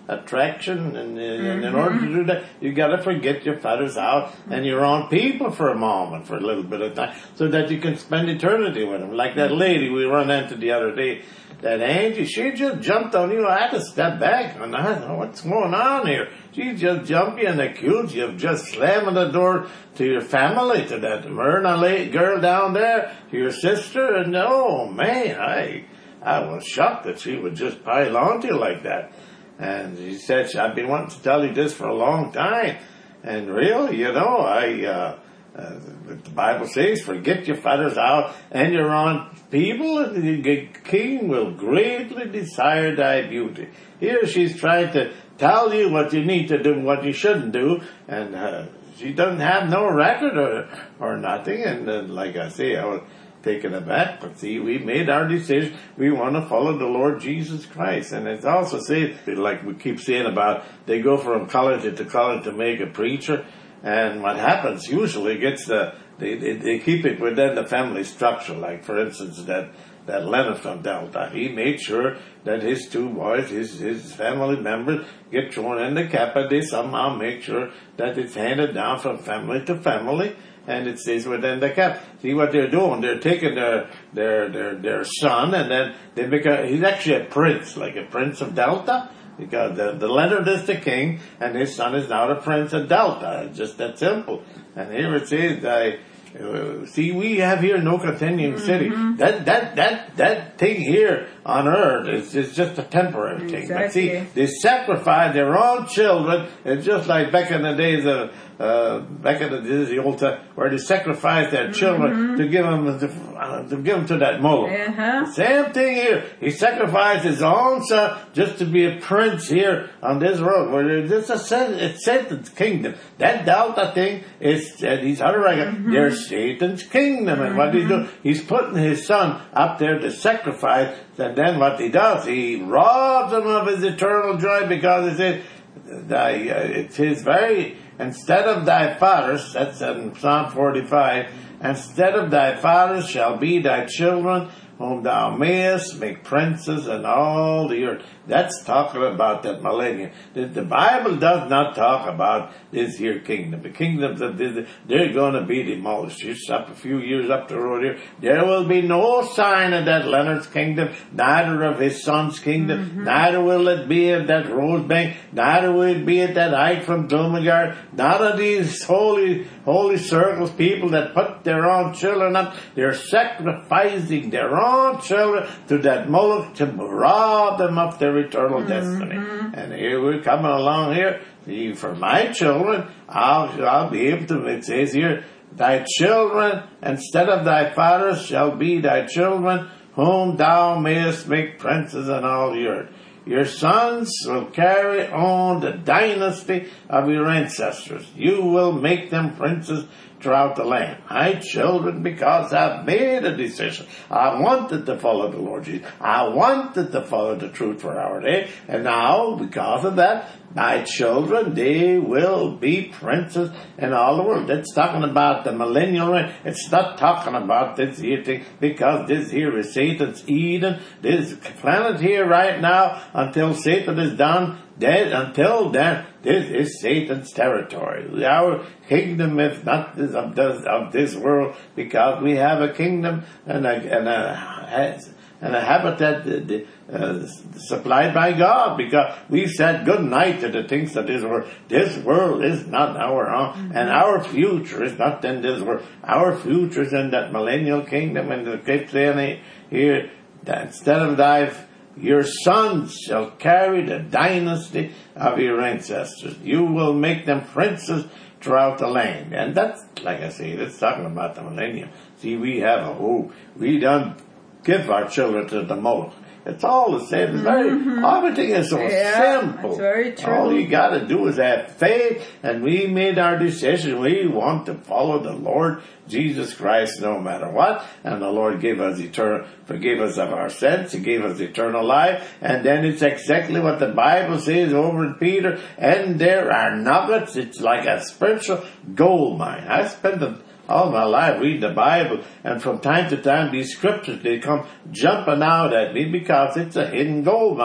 attraction, and, and in order to do that, you got to forget your father's house and your own people for a moment, for a little bit of time, so that you can spend eternity with them. Like that lady we run into the other day, that Angie, she just jumped on you. I had to step back, and I thought, what's going on here? She just jumped you and accused you of just slamming the door to your family, to that Myrna lady girl down there, to your sister, and oh man, I I was shocked that she would just pile on to you like that. And she said, I've been wanting to tell you this for a long time. And really, you know, I, uh, uh, the Bible says, forget your father's house and your own people, and the king will greatly desire thy beauty. Here she's trying to tell you what you need to do and what you shouldn't do, and uh, she doesn't have no record or, or nothing. And uh, like I say, I was taken aback, but see, we made our decision. We want to follow the Lord Jesus Christ. And it's also said, like we keep saying about, they go from college to college to make a preacher, and what happens usually gets the, they, they, they keep it within the family structure. Like for instance, that, that Leonard from Delta, he made sure that his two boys, his, his family members, get thrown in the Kappa. They somehow make sure that it's handed down from family to family, and it stays within the cap. See what they're doing? They're taking their their their their son, and then they make a. He's actually a prince, like a prince of Delta, because the the Leonard is the king, and his son is now the prince of Delta. It's just that simple. And here it says, I uh, see, we have here no continuing city. Mm-hmm. That that that that thing here on earth is is just a temporary thing. Exactly. But see, they sacrifice their own children. It's just like back in the days of. Uh, back in the, the old time, where they sacrificed their children mm-hmm. to give them to, uh, to give them to that Moloch. Uh-huh. Same thing here. He sacrificed his own son just to be a prince here on this world. Where it's a it's Satan's kingdom. That Delta thing is uh, these other mm-hmm. they're Satan's kingdom, and mm-hmm. what he do? He's putting his son up there to sacrifice. And then what he does? He robs him of his eternal joy, because he says, uh, it's his very. Instead of thy fathers, that's in Psalm forty-five, instead of thy fathers shall be thy children, whom thou mayest make princes in all the earth. That's talking about that millennium. The, the Bible does not talk about this here kingdom. The kingdoms of this, they're going to be demolished. Just up a few years up the road here, there will be no sign of that Leonard's kingdom, neither of his son's kingdom, mm-hmm. neither will it be of that Rosebank, neither will it be at that Ike from Glumagard. None of these holy, holy circles, people that put their own children up, they're sacrificing their own children to that Moloch to rob them of their eternal mm-hmm. destiny. And here we're coming along here. See, for my children, I'll, I'll be able to, it says here, thy children instead of thy fathers shall be thy children, whom thou mayest make princes in all the earth. Your sons will carry on the dynasty of your ancestors. You will make them princes throughout the land. My children, because I've made a decision. I wanted to follow the Lord Jesus. I wanted to follow the truth for our day. And now, because of that, my children, they will be princes in all the world. It's talking about the millennial reign. It's not talking about this here thing, because this here is Satan's Eden. This planet here right now, until Satan is done, dead, until then, this is Satan's territory. Our kingdom is not this, of, this, of this world, because we have a kingdom and a, and a, and a habitat uh, supplied by God, because we said good night to the things of this world. This world is not our own, mm-hmm. and our future is not in this world. Our future is in that millennial kingdom, and the keep saying here that instead of thy your sons shall carry the dynasty of your ancestors. You will make them princes throughout the land. And that's, like I say, that's talking about the millennium. See, we have a hope. We don't give our children to the Moloch. It's all the same. It's very, mm-hmm. everything is so yeah, simple. That's very true. All you got to do is have faith, and we made our decision. We want to follow the Lord Jesus Christ no matter what. And the Lord gave us eternal, forgave us of our sins. He gave us eternal life. And then it's exactly what the Bible says over in Peter. And there are nuggets. It's like a spiritual gold mine. I spent the all my life read the Bible, and from time to time these scriptures, they come jumping out at me, because it's a hidden gold mine.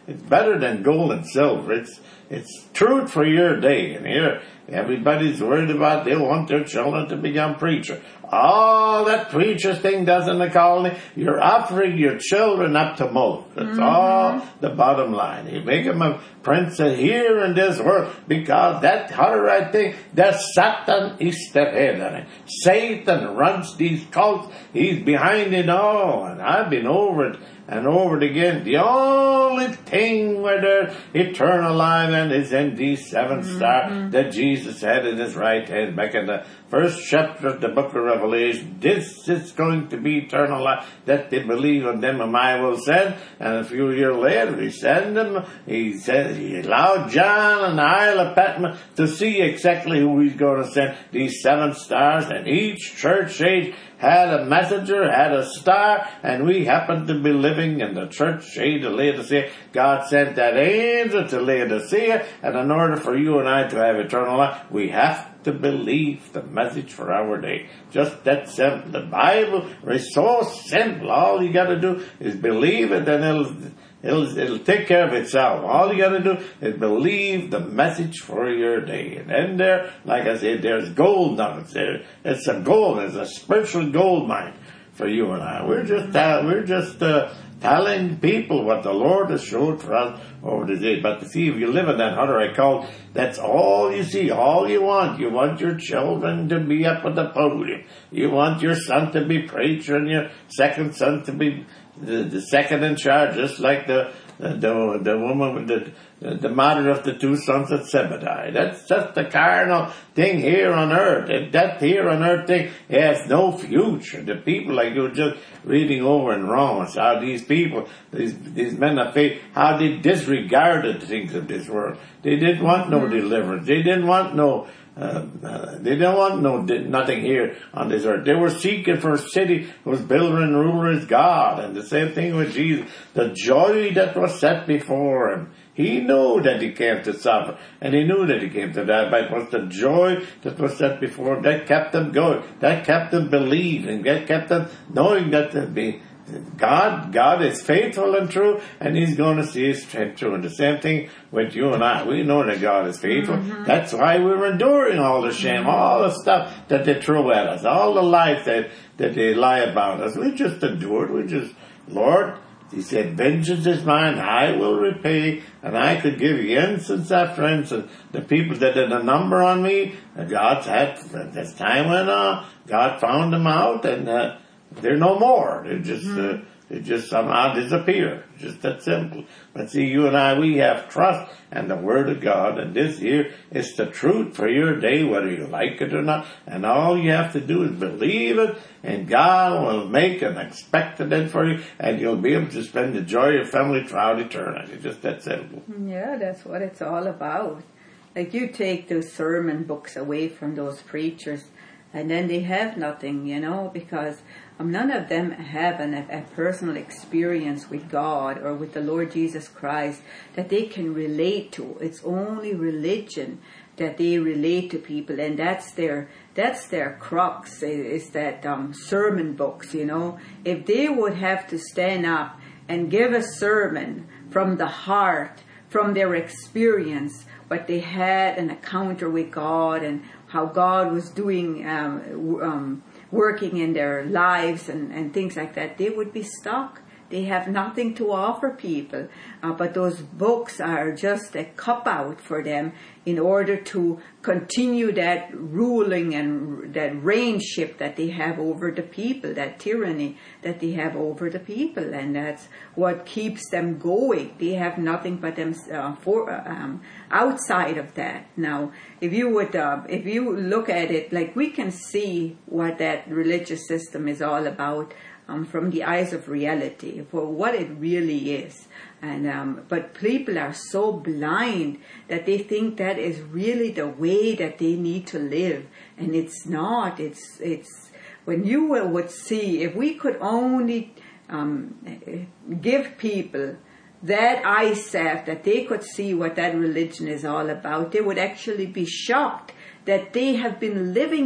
it's better than gold and silver. It's it's truth for your day. And here, everybody's worried about, they want their children to become preacher. All that preacher thing does in the colony, you're offering your children up to Moloch. That's mm-hmm. all the bottom line. You make them a prince here in this world, because that Hutterite thing, that Satan is the head on it. Satan runs these cults. He's behind it all. And I've been over it and over it again. The only thing where there's eternal life and is in these seven mm-hmm. stars that Jesus had in his right hand back in the first chapter of the book of Revelation. This is going to be eternal life, that they believe on them whom I will send. And a few years later, he sent them. He said he allowed John and the Isle of Patmos to see exactly who he's going to send. These seven stars, and each church age had a messenger, had a star, and we happened to be living in the church age of Laodicea. God sent that angel to Laodicea, and in order for you and I to have eternal life, we have to believe the message for our day. Just that simple. The Bible is so simple. All you got to do is believe it, and it'll It'll, it'll take care of itself. All you got to do is believe the message for your day. And then there, like I said, there's gold nuggets there. It's a gold, it's a spiritual gold mine for you and I. We're just, uh, we're just uh, telling people what the Lord has showed for us over the day. But to see, if you live in that Hutterite cult, that's all you see, all you want. You want your children to be up at the podium. You want your son to be preacher and your second son to be The, the second in charge, just like the the the woman, the the mother of the two sons of Zebediah. That's just the carnal thing here on earth. And that here on earth thing has no future. The people, like you were just reading over in Romans, how these people, these these men of faith, how they disregarded the things of this world. They didn't want no deliverance. They didn't want no. Uh, uh, they don't want no nothing here on this earth. They were seeking for a city whose builder and ruler is God. And the same thing with Jesus. The joy that was set before him. He knew that he came to suffer, and he knew that he came to die, but it was the joy that was set before him that kept him going, that kept him believing, that kept him knowing that to be God, God is faithful and true, and he's going to see his strength through. And the same thing with you and I. We know that God is faithful. Mm-hmm. That's why we're enduring all the shame, mm-hmm. all the stuff that they throw at us, all the lies that, that they lie about us. We just endured. We just, Lord, he said, vengeance is mine, I will repay. And I could give you instance after instance. The people that did a number on me, God had, as time went on, God found them out, and uh, they're no more. They just, mm-hmm. uh, they just somehow disappear. Just that simple. But see, you and I, we have trust and the Word of God, and this here is the truth for your day, whether you like it or not. And all you have to do is believe it, and God will make an expected end for you, and you'll be able to spend the joy of your family throughout eternity. Just that simple. Yeah, that's what it's all about. Like, you take those sermon books away from those preachers, and then they have nothing, you know, because um, none of them have an, a personal experience with God or with the Lord Jesus Christ that they can relate to. It's only religion that they relate to people, and that's their that's their crux, is that um, sermon books, you know. If they would have to stand up and give a sermon from the heart, from their experience, but they had an encounter with God and how God was doing, um, um, working in their lives and, and things like that, they would be stuck. They have nothing to offer people. Uh, but those books are just a cop-out for them in order to continue that ruling and that reignship that they have over the people, that tyranny that they have over the people. And that's what keeps them going. They have nothing but them uh, for um, outside of that. Now, if you would, uh, if you look at it, like, we can see what that religious system is all about. Um, from the eyes of reality, for what it really is. And um, but people are so blind that they think that is really the way that they need to live, and it's not. It's it's when you would see, if we could only um, give people that eyesight, that they could see what that religion is all about, they would actually be shocked that they have been living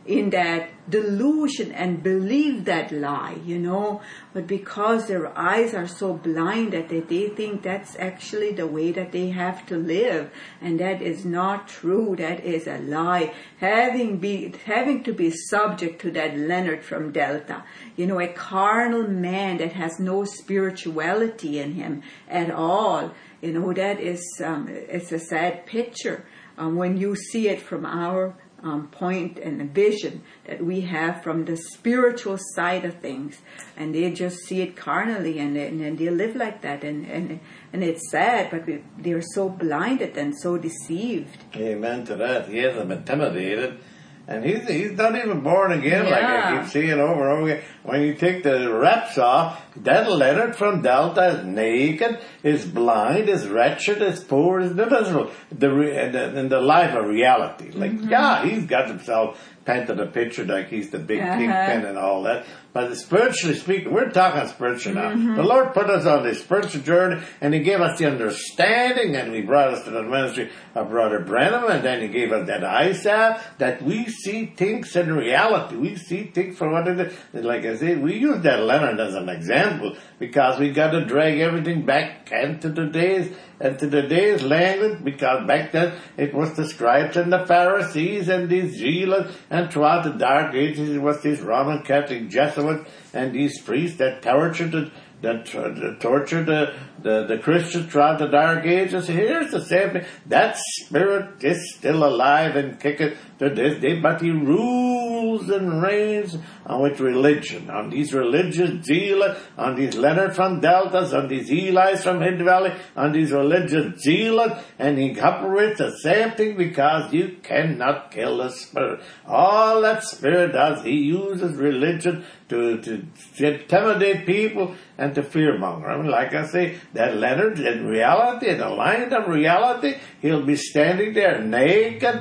in that delusion and believe that lie, you know. But because their eyes are so blind that they, they think that's actually the way that they have to live, and that is not true. That is a lie. Having be having to be subject to that Leonard from Delta, you know, a carnal man that has no spirituality in him at all. You know, that is um, it's a sad picture um, when you see it from our Um, point and the vision that we have from the spiritual side of things, and they just see it carnally, and, and, and they live like that, and and, and it's sad, but we, they're so blinded and so deceived. Amen to that. He has them intimidated, and he's he's not even born again. Yeah. Like I keep seeing over and over again. When you take the reps off, that Leonard from Delta is naked, is blind, is wretched, is poor, is miserable. The in the, in the life of reality, like mm-hmm. yeah, he's got himself painted a picture like he's the big uh-huh. kingpin and all that. But spiritually speaking, we're talking spiritual now. Mm-hmm. The Lord put us on this spiritual journey, and He gave us the understanding, and He brought us to the ministry of Brother Brenham, and then He gave us that eyesight that we see things in reality. We see things for what it is. Like I say, we use that Leonard as an example because we got to drag everything back into the days and to the days language, because back then it was the scribes and the Pharisees and these zealots, and throughout the Dark Ages it was these Roman Catholic Jesuits and these priests that tortured the, that, that tortured the, the, the Christians throughout the Dark Ages. Here's the same thing. That spirit is still alive and kicking to this day, but he rules and reigns on with religion, on these religious zealots, on these Leonard from Deltas, on these Eli's from Hidden Valley, on these religious zealots, and he operates the same thing because you cannot kill the spirit. All that spirit does, he uses religion to, to, to intimidate people and to fearmonger. I mean, like I say, that Leonard, in reality, in the line of reality, he'll be standing there naked,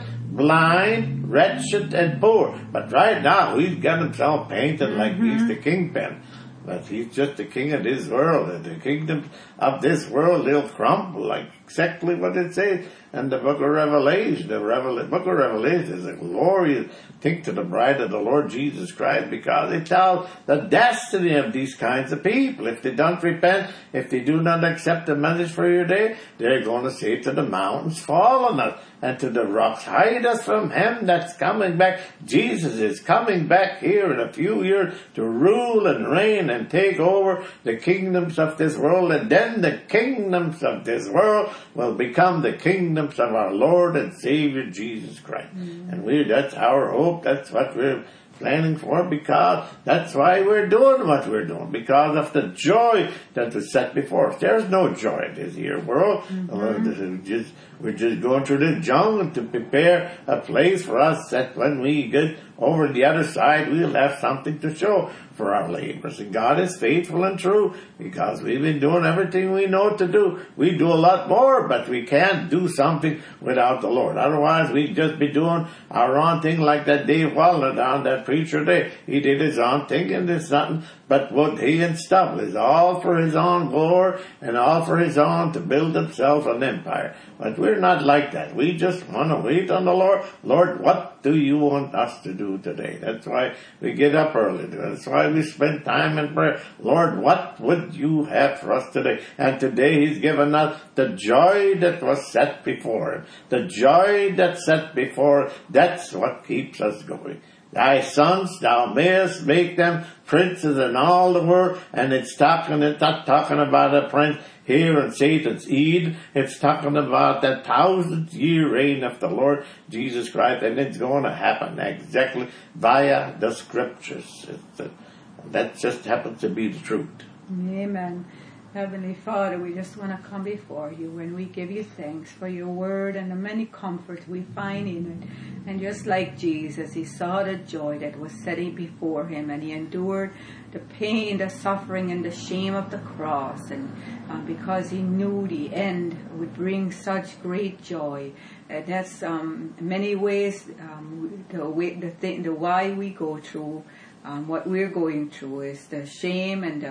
blind, wretched, and poor. But right now, he's got himself painted mm-hmm. like he's the kingpin. But he's just the king of this world, and the kingdom of this world, they'll crumble, like exactly what it says in the book of Revelation. The Revel- book of Revelation is a glorious thing to the bride of the Lord Jesus Christ, because it tells the destiny of these kinds of people. If they don't repent, if they do not accept the message for your day, they're going to say to the mountains, fall on us, and to the rocks, hide us from him that's coming back. Jesus is coming back here in a few years to rule and reign and take over the kingdoms of this world, and then the kingdoms of this world will become the kingdoms of our Lord and Savior Jesus Christ. Mm-hmm. And we that's our hope. That's what we're planning for, because that's why we're doing what we're doing, because of the joy that was set before us. There's no joy in this here world. Mm-hmm. Uh, this is just, we're just going through the jungle to prepare a place for us that when we get over the other side, we'll have something to show for our labors. And God is faithful and true, because we've been doing everything we know to do. We do a lot more, but we can't do something without the Lord. Otherwise, we'd just be doing our own thing, like that Dave Wallner down, that preacher there. He did his own thing, and there's nothing but what he and stuff is all for his own glory and all for his own to build himself an empire. But we're not like that. We just want to wait on the Lord. Lord, what do you want us to do today? That's why we get up early. That's why we spend time in prayer. Lord, what would you have for us today? And today he's given us the joy that was set before him. The joy that's set before, that's what keeps us going. Thy sons, thou mayest make them princes in all the world. And it's talking, it's not talking about a prince here in Satan's Eden. It's talking about the thousand year reign of the Lord Jesus Christ. And it's going to happen exactly via the scriptures. It's a, that just happens to be the truth. Amen. Heavenly Father, we just want to come before you and we give you thanks for your word and the many comforts we find in it. And just like Jesus, he saw the joy that was setting before him, and he endured the pain, the suffering, and the shame of the cross. And uh, because he knew the end would bring such great joy. Uh, that's um, many ways um, the way, the thing, the why we go through. Um, what we're going through is the shame and the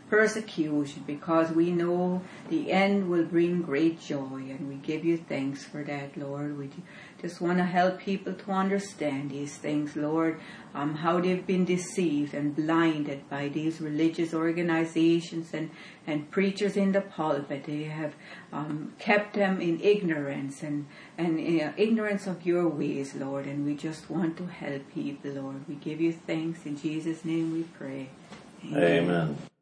persecution, because we know the end will bring great joy, and we give you thanks for that, Lord. We just want to help people to understand these things, Lord, um, how they've been deceived and blinded by these religious organizations and, and preachers in the pulpit. They have um, kept them in ignorance and, and uh, ignorance of your ways, Lord, and we just want to help people, Lord. We give you thanks. In Jesus' name we pray. Amen. Amen.